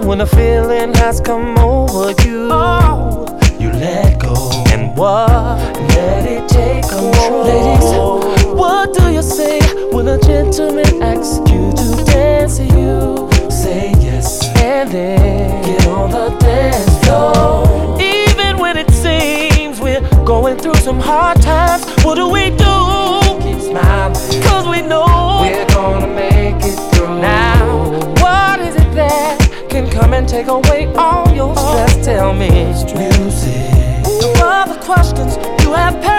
when a feeling has come over you, you let go. And what? Let it take control. Ladies, what do you say when a gentleman asks you to dance to you? Say yes, and then get on the dance floor. Even when it seems we're going through some hard times, what do? Keep smiling, cause we know we're gonna make it through. Now, what is it that can come and take away all your stress? Tell me. Music. No other questions, you have